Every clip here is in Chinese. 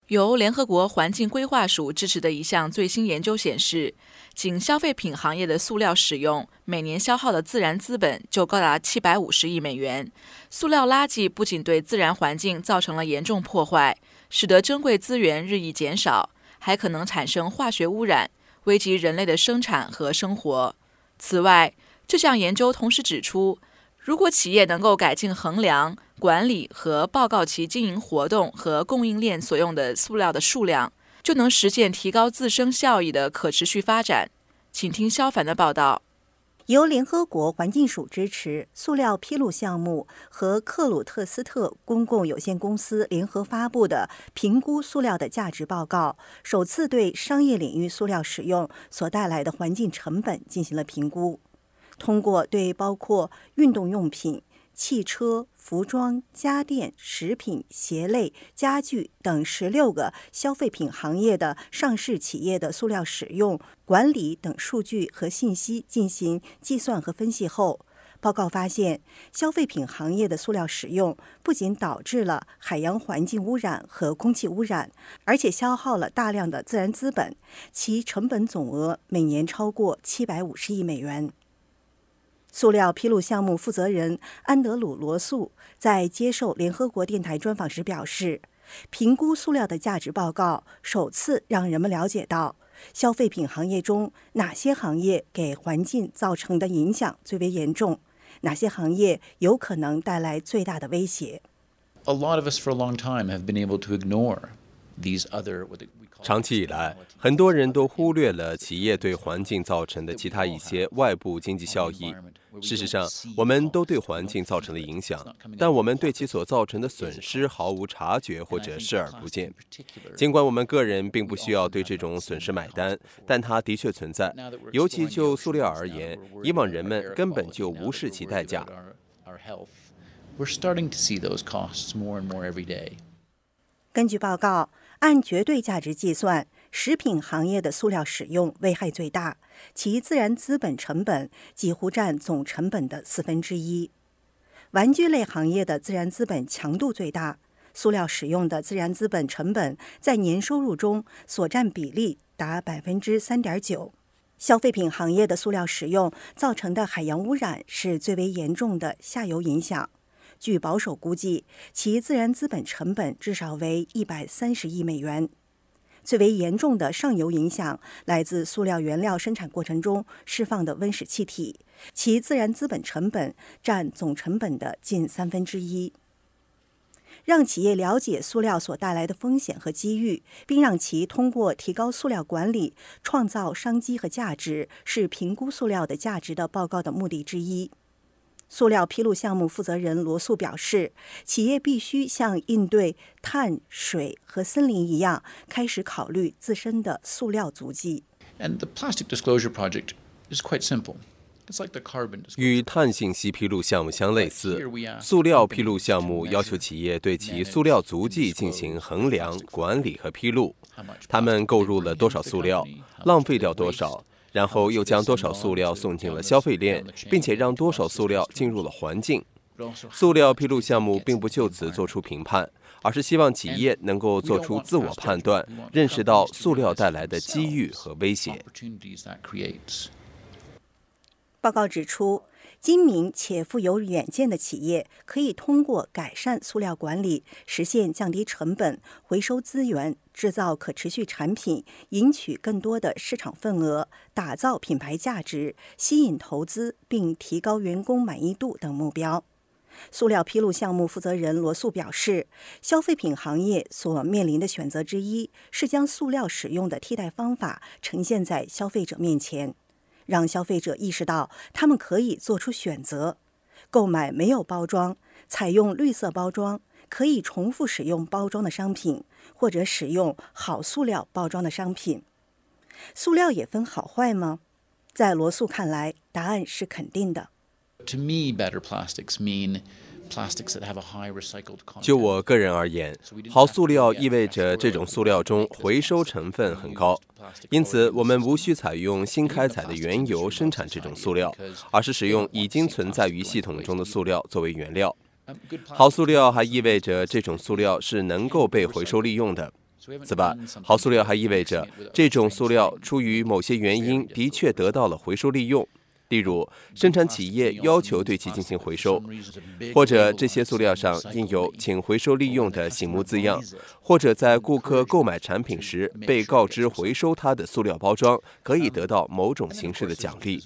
由联合国环境规划署支持的一项最新研究显示，仅消费品行业的塑料使用，每年消耗的自然资本就高达750亿美元。塑料垃圾不仅对自然环境造成了严重破坏，使得珍贵资源日益减少，还可能产生化学污染，危及人类的生产和生活。此外，这项研究同时指出，如果企业能够改进衡量、管理和报告其经营活动和供应链所用的塑料的数量，就能实现提高自身效益的可持续发展。请听肖凡的报道。 由联合国环境署支持，塑料披露项目和克鲁特斯特公共有限公司联合发布的评估塑料的价值报告，首次对商业领域塑料使用所带来的环境成本进行了评估。通过对包括运动用品、汽车、服装、家电、食品、鞋类、家具等16个消费品行业的上市企业的塑料使用、管理等数据和信息进行计算和分析后，报告发现，消费品行业的塑料使用不仅导致了海洋环境污染和空气污染，而且消耗了大量的自然资本，其成本总额每年超过750亿美元。塑料披露项目负责人安德鲁·罗素在接受联合国电台专访时表示，评估塑料的价值报告首次让人们了解到消费品行业中哪些行业给环境造成的影响最为严重，哪些行业有可能带来最大的威胁。 A lot of us for a long time have been able to ignore these other 长期以来，很多人都忽略了企业对环境造成的其他一些外部经济效益。事实上，我们都对环境造成了影响，但我们对其所造成的损失毫无察觉或者视而不见。尽管我们个人并不需要对这种损失买单，但它的确存在。尤其就塑料而言，以往人们根本就无视其代价。 根据报告，按绝对价值计算，食品行业的塑料使用危害最大，其自然资本成本几乎占总成本的1/4。玩具类行业的自然资本强度最大，塑料使用的自然资本成本在年收入中所占比例达3.9%。消费品行业的塑料使用造成的海洋污染是最为严重的下游影响。据保守估计，其自然资本成本至少为130亿美元。最为严重的上游影响来自塑料原料生产过程中释放的温室气体，其自然资本成本占总成本的近1/3。让企业了解塑料所带来的风险和机遇，并让其通过提高塑料管理创造商机和价值，是评估塑料的价值的报告的目的之一。塑料披露项目负责人罗素表示，企业必须像应对碳、水和森林一样，开始考虑自身的塑料足迹。 与碳信息披露项目相类似，塑料披露项目要求企业对其塑料足迹进行衡量、管理和披露。他们购入了多少塑料，浪费掉多少，然后又将多少塑料送进了消费链，并且让多少塑料进入了环境。塑料披露项目并不就此做出评判，而是希望企业能够做出自我判断，认识到塑料带来的机遇和威胁。 报告指出，精明且富有远见的企业可以通过改善塑料管理，实现降低成本、回收资源、制造可持续产品，赢取更多的市场份额，打造品牌价值，吸引投资，并提高员工满意度等目标。塑料披露项目负责人罗素表示，消费品行业所面临的选择之一是将塑料使用的替代方法呈现在消费者面前，让消费者意识到他们可以做出选择，购买没有包装、采用绿色包装、可以重复使用包装的商品，或者使用好塑料包装的商品。塑料也分好坏吗？在罗素看来，答案是肯定的。 就我个人而言，好塑料意味着这种塑料中回收成分很高，因此我们无需采用新开采的原油生产这种塑料，而是使用已经存在于系统中的塑料作为原料。好塑料还意味着这种塑料是能够被回收利用的。 此外，好塑料还意味着这种塑料出于某些原因的确得到了回收利用，例如生产企业要求对其进行回收，或者这些塑料上印有请回收利用的醒目字样，或者在顾客购买产品时被告知回收它的塑料包装可以得到某种形式的奖励。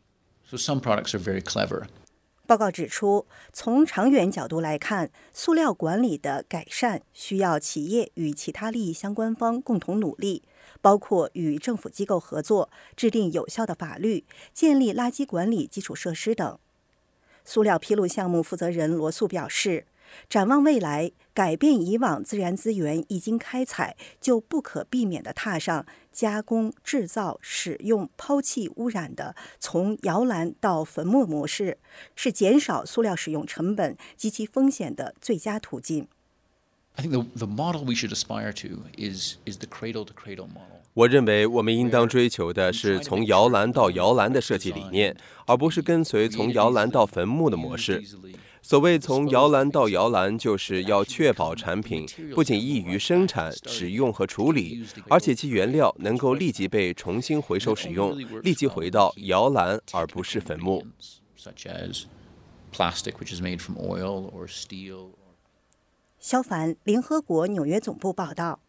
报告指出，从长远角度来看，塑料管理的改善需要企业与其他利益相关方共同努力，包括与政府机构合作，制定有效的法律，建立垃圾管理基础设施等。塑料披露项目负责人罗素表示，展望未来，改变以往自然资源一经开采就不可避免地踏上加工、制造、使用、抛弃污染的从摇篮到坟墓模式，是减少塑料使用成本及其风险的最佳途径。 我认为我们应当追求的是从摇篮到摇篮的设计理念，而不是跟随从摇篮到坟墓的模式。所谓从摇篮到摇篮，就是要确保产品不仅易于生产、使用和处理，而且其原料能够立即被重新回收使用，立即回到摇篮而不是坟墓。 肖凡，联合国纽约总部报道。